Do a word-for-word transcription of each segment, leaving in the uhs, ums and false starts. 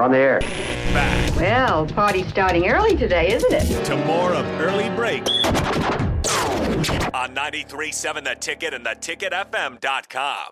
On the air. Back Well, party's starting early today, isn't it? to more of Early Break on ninety-three point seven The Ticket and the ticket f m dot com.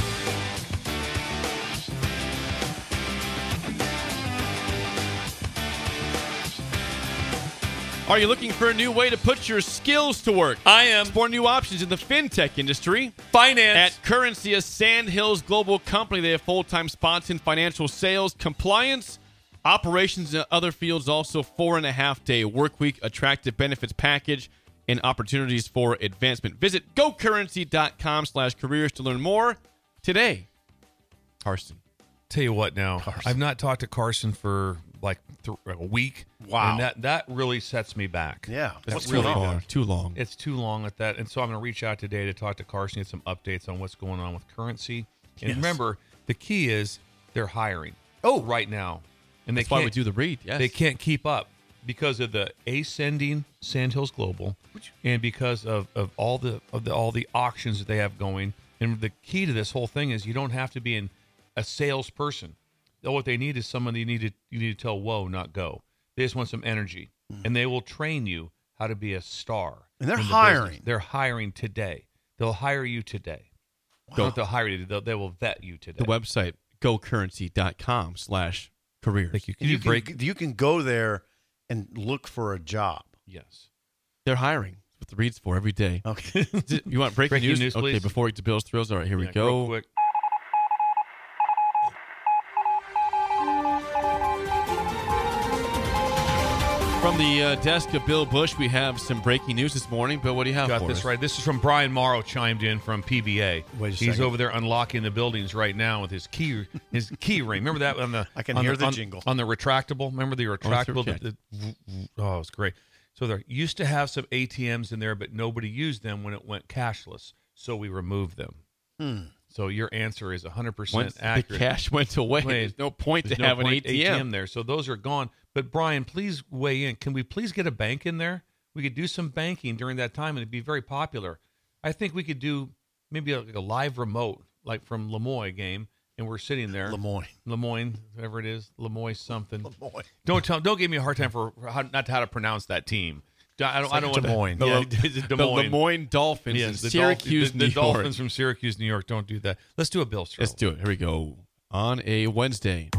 Are you looking for a new way to put your skills to work? I am. Explore new options in the fintech industry. Finance. At Currency, a Sandhills global company, they have full-time spots in financial sales, compliance, operations, and other fields. Also, four and a half day work week, attractive benefits package, and opportunities for advancement. Visit gocurrency.com slash careers to learn more today. Carson. Tell you what now, Carson. I've not talked to Carson for like th- a week. Wow. And that, that really sets me back. Yeah. That's What's too going long. on? Too long. It's too long at that. And so I'm going to reach out today to talk to Carson, get some updates on what's going on with Currency. And Yes. remember, the key is they're hiring. Oh. Right now. And they That's why can't, we do the read. Yes. They can't keep up because of the ascending Sandhills Global and because of, of all the of the all the auctions that they have going. And the key to this whole thing is you don't have to be in a salesperson. What they need is someone you need to you need to tell whoa, not go. They just want some energy, mm. and they will train you how to be a star. And they're in the hiring. business. They're hiring today. They'll hire you today. Wow. Don't they'll hire you. They'll, they will vet you today. The website, gocurrency.com slash careers. Thank you. Can You you can, break? you can go there and look for a job. Yes. They're hiring. That's what the read's for every day. Okay. You want breaking, Breaking news? news, Okay, please. before we get to Bill's Thrills. All right, here we Yeah, go. real quick. From the uh, desk of Bill Bush, we have some breaking news this morning. Bill, what do you have Got for this us? right. This is from Brian Morrow, chimed in from P B A. Wait a He's second. over there unlocking the buildings right now with his key his key ring. Remember that on the I can on hear the on, jingle. on the retractable. Remember the retractable? okay. the, the, oh, it was great. So there used to have some A T Ms in there, but nobody used them when it went cashless. So we removed them. Hmm. So your answer is one hundred percent Once accurate. the cash went away, Wait, there's no point There's to no have point an A T M. there. So those are gone. But Brian, please weigh in. Can we please get a bank in there? We could do some banking during that time, and it'd be very popular. I think we could do maybe like a live remote, like from Lemoyne game, and we're sitting there. Lemoyne. Lemoyne, whatever it is, Lemoyne something. Lemoyne. Don't tell. Don't give me a hard time for how, not how to pronounce that team. I don't. I don't Des want Moines. to. Yeah, The, is it the Des Moines? Lemoyne Dolphins in Yes, the Syracuse, Dolphin- the, New the Dolphins York. from Syracuse, New York. Don't do that. Let's do a Bill Stroh. Let's do it. Here we go. On a Wednesday.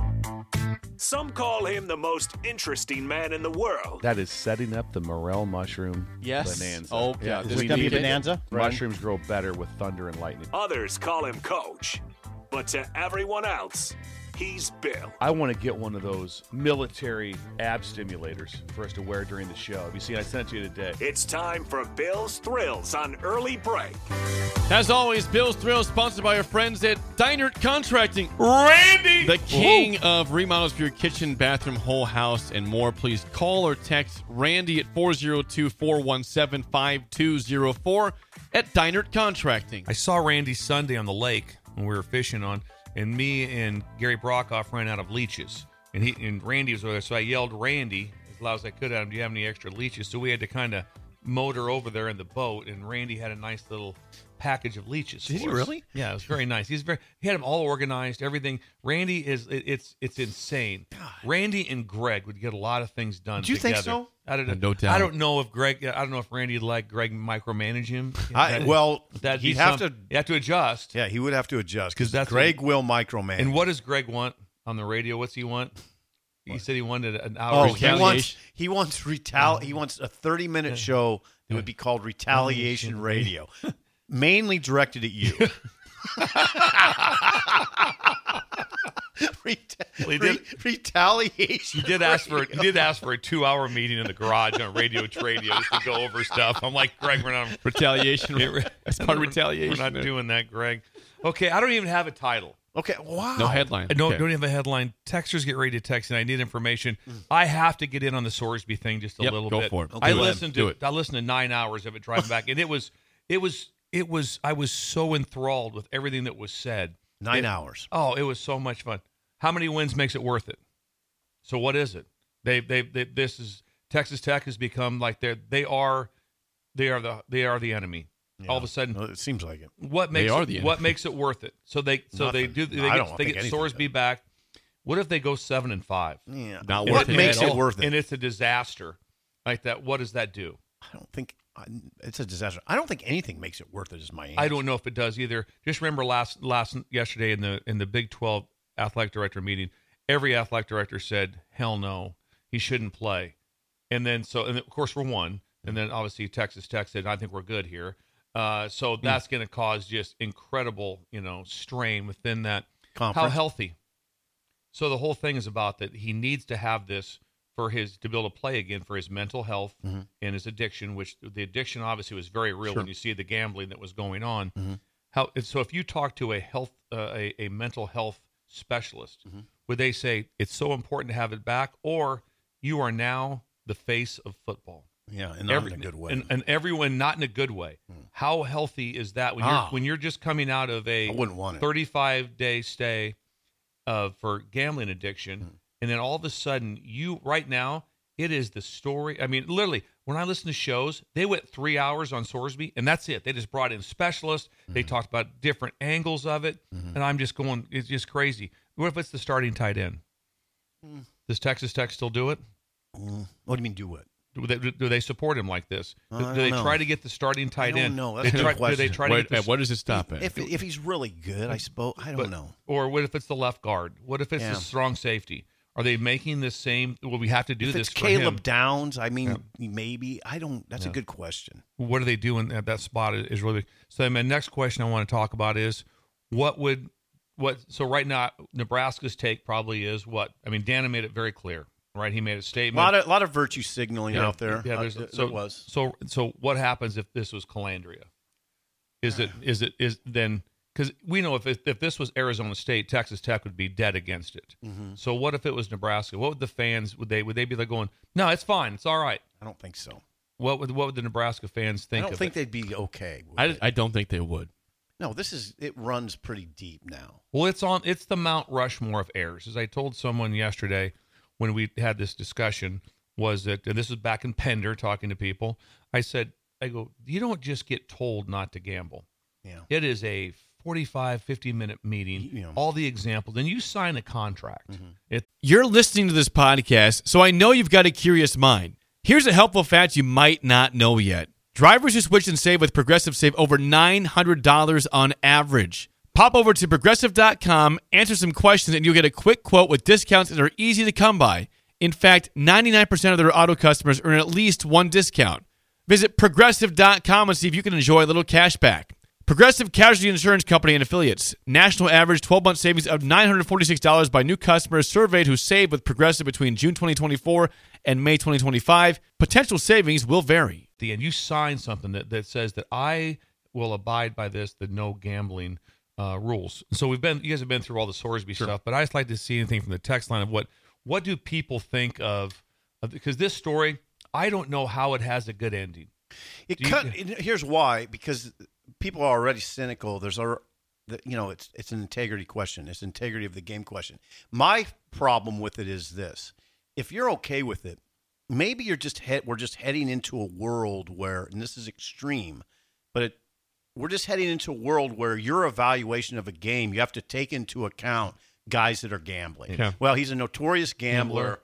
Some call him the most interesting man in the world. That is setting up the morel mushroom Yes. bonanza. Oh, yeah. We This is gonna be need a it. bonanza? Mushrooms grow better with thunder and lightning. Others call him Coach. But to everyone else, he's Bill. I want to get one of those military ab stimulators for us to wear during the show. Have you seen? I sent it to you today. It's time for Bill's Thrills on Early Break. As always, Bill's Thrills sponsored by our friends at Deinert Contracting. Randy, The king of remodels for your kitchen, bathroom, whole house, and more. Please call or text Randy at four oh two, four one seven, five two oh four at Deinert Contracting. I saw Randy Sunday on the lake when we were fishing on, and me and Gary Brockoff ran out of leeches, and he and Randy was over there. So I yelled Randy as loud as I could at him, "Do you have any extra leeches?" So we had to kind of motor over there in the boat, and Randy had a nice little package of leeches. Did for he us. really? Yeah, it was very nice. He's very. He had them all organized. Everything. Randy is. It, it's it's insane. Randy and Greg would get a lot of things done. Do you think together. so? I don't know. No doubt. I don't know if Greg. I don't know if Randy would like Greg micromanage him. I, That- well, that'd he'd be have some- to. You have to adjust. Yeah, he would have to adjust because that's Greg will micromanage. And what does Greg want on the radio? What's he want? He said he wanted an hour. Oh, he Retaliation. wants he wants retal he wants a thirty minute show that would be called Retaliation Radio, mainly directed at you. Reta- Well, he re- did- retaliation. He did ask for Radio. he did ask for a two hour meeting in the garage on Radio Tradio just to go over stuff. I'm like, Greg, we're not Retaliation. That's part of retaliation. We're not doing that, Greg. Okay, I don't even have a title. Okay, wow. No headline. I don't, Okay. don't even have a headline. Texters get ready to text, and I need information. I have to get in on the Sorsby thing just a Yep, little go bit. for it. I Do it. listened Do to it. I listened to nine hours of it driving back, and it was it was it was I was so enthralled with everything that was said. Nine It- hours. Oh, it was so much fun. How many wins makes it worth it? So what is it? They they, they this is Texas Tech has become like they're they are they are the they are the enemy. All of a sudden, Well, it seems like it. what makes are it, the what enemy. makes it worth it? So they so they do Nothing. they I get, don't they think get anything Sorsby back. What if they go seven and five? Yeah. Not What worth it makes at it all. worth it? And it's a disaster like that. What does that do? I don't think I- it's a disaster. I don't think anything makes it worth it. Is my answer. I don't know if it does either. Just remember last last yesterday in the in the Big twelve athletic director meeting, every athletic director said, "Hell no, he shouldn't play." And then so and of course we're one, and then obviously Texas Tech said, "I think we're good here." Uh, so that's going to cause just incredible, you know, strain within that. How Conference. healthy. So the whole thing is about that he needs to have this for his to be able to play again for his mental health Mm-hmm. and his addiction, which the addiction obviously was very real Sure. when you see the gambling that was going on. Mm-hmm. How so? If you talk to a health uh, a, a mental health specialist, Mm-hmm. would they say it's so important to have it back, or you are now the face of football? Yeah, and not Every- in a good way. and, and everyone not in a good way. How healthy is that when Ah. you're when you're just coming out of a I wouldn't want it. thirty-five day stay uh, for gambling addiction, Hmm. and then all of a sudden you right now it is the story. I mean, literally, when I listen to shows, they went three hours on Sorsby, and that's it. They just brought in specialists. They Mm-hmm. talked about different angles of it, and I'm just going, it's just crazy. What if it's the starting tight end? Hmm. Does Texas Tech still do it? What do you mean do what? Do they, do they support him like this? Do, I do don't they know. try to get the starting tight don't end? know. They That's a good try, do they question. try to Wait, get the, uh, what does it stop at? If if he's really good, I suppose I don't but- know. Or what if it's the left guard? What if it's Yeah. the strong safety? Are they making the same? Well, we have to do If this it's for Caleb him. Downs, I mean, maybe I don't. That's Yeah. a good question. What are they doing at that spot is is really. So my next question I want to talk about is what would what. So right now, Nebraska's take probably is what I mean. Dana made it very clear, right? He made a A statement. lot of lot of virtue signaling Yeah, out there. Yeah, Uh, there's there so was. So so what happens if this was Calandria? Is it is it is then because we know if it, if this was Arizona State, Texas Tech would be dead against it. Mm-hmm. So what if it was Nebraska? What would the fans would they would they be like going? No, it's fine, it's all right. I don't think so. What would what would the Nebraska fans think? I don't of think it? they'd be okay. With I, it. I don't think they would. No, this is it runs pretty deep now. Well, it's on. It's the Mount Rushmore of errors. As I told someone yesterday when we had this discussion, was that and this was back in Pender talking to people. I said, I go, you don't just get told not to gamble. Yeah. It is a forty-five, fifty minute meeting, You know. all the examples, and you sign a contract. It, You're listening to this podcast, so I know you've got a curious mind. Here's a helpful fact you might not know yet. Drivers who switch and save with Progressive save over nine hundred dollars on average. Pop over to progressive dot com, answer some questions, and you'll get a quick quote with discounts that are easy to come by. In fact, ninety-nine percent of their auto customers earn at least one discount. Visit progressive dot com and see if you can enjoy a little cash back. Progressive Casualty Insurance Company and Affiliates. National average twelve-month savings of nine hundred forty-six dollars by new customers surveyed who saved with Progressive between June twenty twenty-four and May twenty twenty-five. Potential savings will vary. the end, you sign something that, that says that I will abide by this, the no gambling uh, rules. So we've been, you guys have been through all the Sorsby stuff, but I just like to see anything from the text line of what what do people think of, of because this story, I don't know how it has a good ending. It Do you- cut. it- here's why: because people are already cynical. There's a, the- you know, it's it's an integrity question. It's integrity of the game question. My problem with it is this: if you're okay with it, maybe you're just head, we're just heading into a world where, and this is extreme, but it, we're just heading into a world where your evaluation of a game, you have to take into account guys that are gambling. Yeah. Well, he's a notorious gambler, Gambler.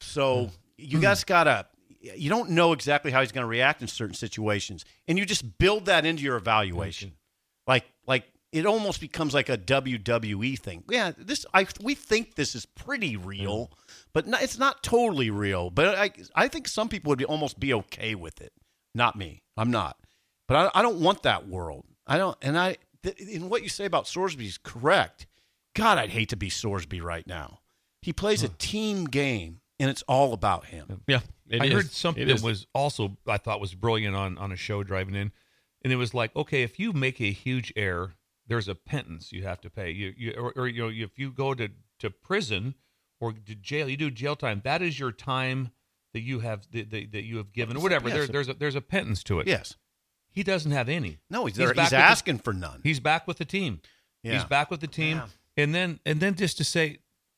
so you guys gotta. You don't know exactly how he's going to react in certain situations, and you just build that into your evaluation. Like, like it almost becomes like a W W E thing. Yeah, this I we think this is pretty real, but not, it's not totally real. But I I think some people would be, almost be okay with it. Not me. I'm not. But I, I don't want that world. I don't. And I th- in what you say about Sorsby is correct. God, I'd hate to be Sorsby right now. He plays a team game, and it's all about him. Yeah, it I is. heard something It that is. was also I thought was brilliant on on a show driving in, and it was like, okay, if you make a huge error, there's a penance you have to pay. You you or, or you know if you go to to prison or to jail, you do jail time. That is your time that you have that, that, that you have given or whatever. Yes. There, there's a there's a penance to it. Yes. He doesn't have any. No, he's He's there. back He's with the- asking for none. He's back with the team. Yeah. He's back with the team. Yeah. And then and then just to say,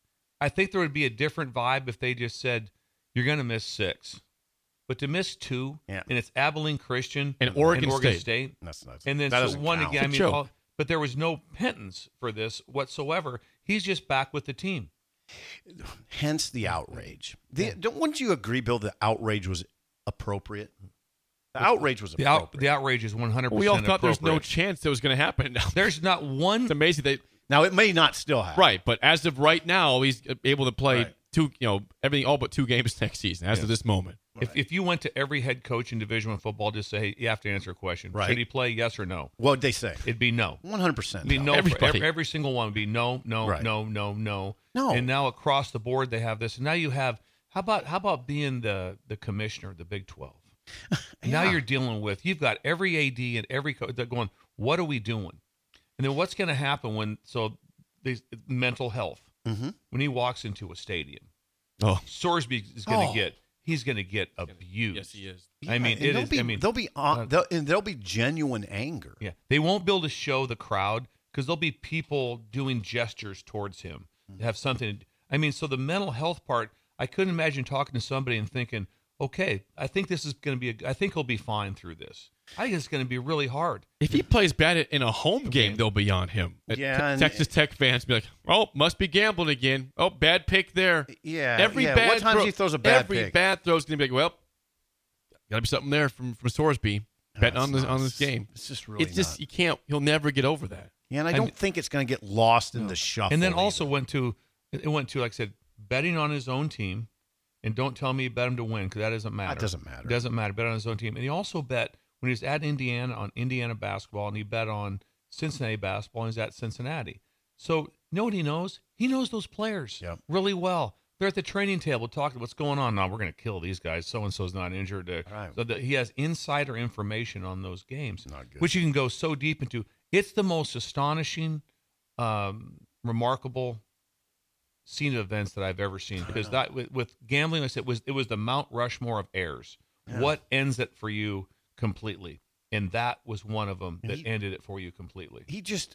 I think there would be a different vibe if they just said, you're going to miss six. But to miss two, Yeah. and it's Abilene Christian And Oregon Oregon State. State. That's nuts. And then That so doesn't one count. again, I It's a mean, joke. all, but there was no penance for this whatsoever. He's just back with the team. Hence the outrage. The, don't, wouldn't you agree, Bill, the outrage was appropriate? The outrage was The, appropriate. out, the outrage is one hundred percent We all thought there was no appropriate. chance that was going to happen. There's not one. It's amazing that now, it may not still happen. right, but as of right now, he's able to play Right. two, you know, everything all but two games next season. As of this moment, If, if you went to every head coach in Division One football, just say, hey, you have to answer a question. Right. Should he play? Yes or no? What'd they say? It'd be no. one hundred percent. It'd be no. For Everybody. every, every single one would be no, no, Right. no, no, no. No. And now across the board, they have this. And now you have. How about how about being the the commissioner of the Big twelve? Now Yeah. you're dealing with. You've got every A D and every coach. They're going. What are we doing? And then what's going to happen when? So, these mental health. Mm-hmm. When he walks into a stadium, oh, Sorsby is going to Oh. get. He's going to get abused. yes, he is. I mean, and it there'll is. Be, I mean, there'll be uh, there'll, and there'll be genuine anger. yeah, they won't be able to show the crowd because there'll be people doing gestures towards him to have something. To, I mean, so the mental health part, I couldn't imagine talking to somebody and thinking, okay, I think this is going to be. A, I think he'll be fine through this. I think it's going to be really hard. If he plays bad in a home game, they'll be on him. Yeah, Te- and- Texas Tech fans be like, "Oh, must be gambling again. Oh, bad pick there." Yeah, every yeah. bad What times throw, he throws a bad every pick? bad throw is going to be like, "Well, got to be something there from from Sorsby betting No, on it's this not. on this game." It's just really it's just not. you can't. He'll never get over that. Yeah, and I I don't mean- think it's going to get lost in the shuffle. And then either. also went to it went to like I said, betting on his own team, and don't tell me he bet him to win because that doesn't matter. That doesn't matter. It doesn't matter. Bet on his own team, and he also bet when he was at Indiana on Indiana basketball, and he bet on Cincinnati basketball, and he's at Cincinnati. So you know what he knows? He knows those players Yep. really well. They're at the training table talking what's going on. Now we're going to kill these guys. So and so's not injured. Uh, Right. So that he has insider information on those games, Not good. which you can go so deep into. It's the most astonishing, um, remarkable scene of events that I've ever seen. Because that with, with gambling, like I said, it was it was the Mount Rushmore of errors. What ends it for you completely? And that was one of them that He- ended it for you completely. he just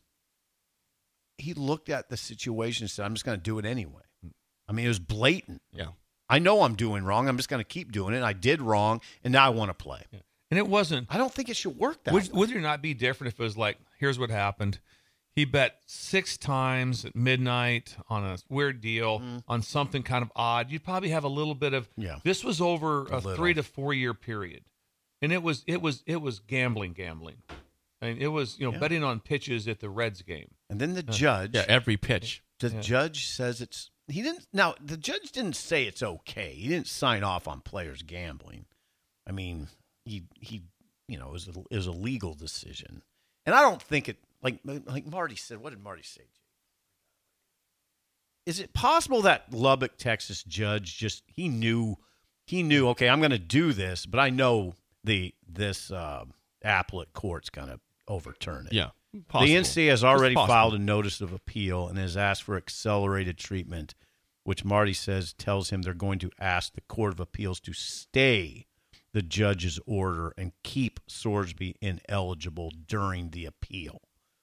he looked at the situation and said, "I'm just going to do it anyway." I mean, it was blatant. Yeah. I know I'm doing wrong. I'm just going to keep doing it. I did wrong, and now I want to play. And it wasn't. I don't think it should work that Would, way. would it not be different if it was like, here's what happened. He bet six times at midnight on a weird deal, on something kind of odd. You'd probably have a little bit of, Yeah. this was over A a, little. three to four year period. And it was, it was, it was gambling, gambling. I mean, it was, you know, Yeah. betting on pitches at the Reds game. And then the judge, Yeah, every pitch. the Yeah. judge says it's he didn't. Now the judge didn't say it's okay. He didn't sign off on players gambling. I mean, he he you know it was a, it was a legal decision, and I don't think it like like Marty said. What did Marty say? Is it possible that Lubbock, Texas judge just he knew he knew okay, I'm going to do this, but I know the this uh, appellate court's going to overturn it. Yeah. Possible. The N C A A has It's already possible. filed a notice of appeal and has asked for accelerated treatment, which Marty says tells him they're going to ask the Court of Appeals to stay the judge's order and keep Sorsby ineligible during the appeal.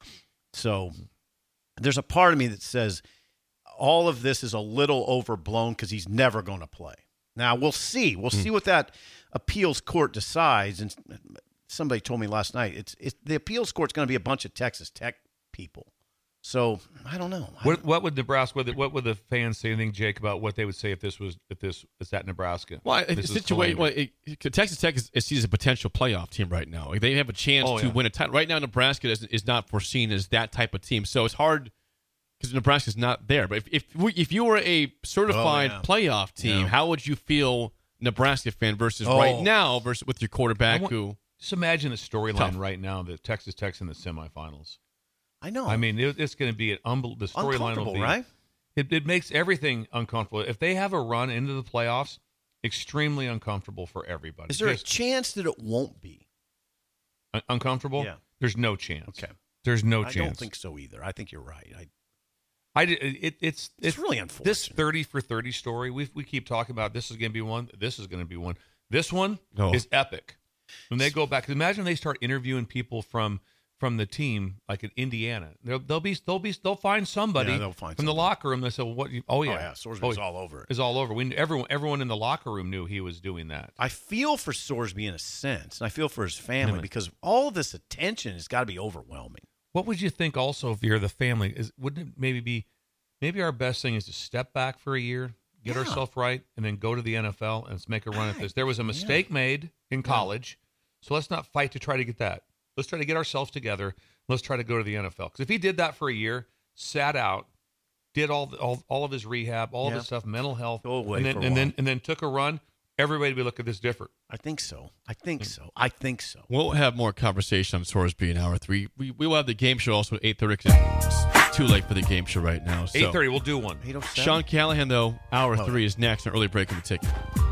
So there's a part of me that says all of this is a little overblown because he's never going to play. Now, we'll see. We'll see what that appeals court decides. And somebody told me last night, it's, it's the appeals court's going to be a bunch of Texas Tech people. So I don't know. I What, don't- what would Nebraska, what, what would the fans say, anything, Jake, about what they would say if this was, if this was at Nebraska? Well, This it's was situation. Well, Columbia. it, Texas Tech is, is seen as a potential playoff team right now. Like, they have a chance Oh, to yeah. win a title. Right now, Nebraska is, is not foreseen as that type of team. So it's hard because Nebraska's not there. But if if, we, if you were a certified Oh, yeah. playoff team, Yeah. how would you feel Nebraska fan versus Oh. right now versus with your quarterback I want- who? Just imagine the storyline Tough. right now that Texas Tech's in the semifinals. I know. I mean, it, it's going to be an unbelievable. The storyline will Uncomfortable, be right? It, it makes everything uncomfortable. If they have a run into the playoffs, extremely uncomfortable for everybody. Is there a Just chance that it won't be? un- uncomfortable? Yeah. There's no chance. Okay. There's no I chance. don't think so either. I think you're right. I, I did, it, it's It's really unfortunate. This thirty for thirty story. We we keep talking about this is going to be one. This is going to be one. This one Oh. is epic. When they go back, imagine they start interviewing people from from the team, like in Indiana. They'll, they'll be they'll be they'll find somebody Yeah, they'll find from the somebody. locker room. They say, well, "What? You, oh yeah, oh, yeah. Sorsby's all over it. Is all over. We everyone everyone in the locker room knew he was doing that. I feel for Sorsby in a sense, and I feel for his family Really? because all of this attention has got to be overwhelming. What would you think? Also, if you're the family, is wouldn't it maybe be maybe our best thing is to step back for a year, get Yeah. ourselves right, and then go to the N F L and let's make a run at this. There was a mistake yeah. made in college, so let's not fight to try to get that. Let's try to get ourselves together. Let's try to go to the N F L. Because if he did that for a year, sat out, did all the, all, all of his rehab, all yeah. of his stuff, mental health, go away and then for a and while. then and then took a run, everybody would look at this different. I think so. I think so. I think so. We'll have more conversation on Sorsby in hour three. We we will have the game show also at eight thirty. It's too late for the game show right now. So. eight thirty, we'll do one. eight oh seven Sean Callahan, though, hour oh, three yeah. is next. An early break in the ticket.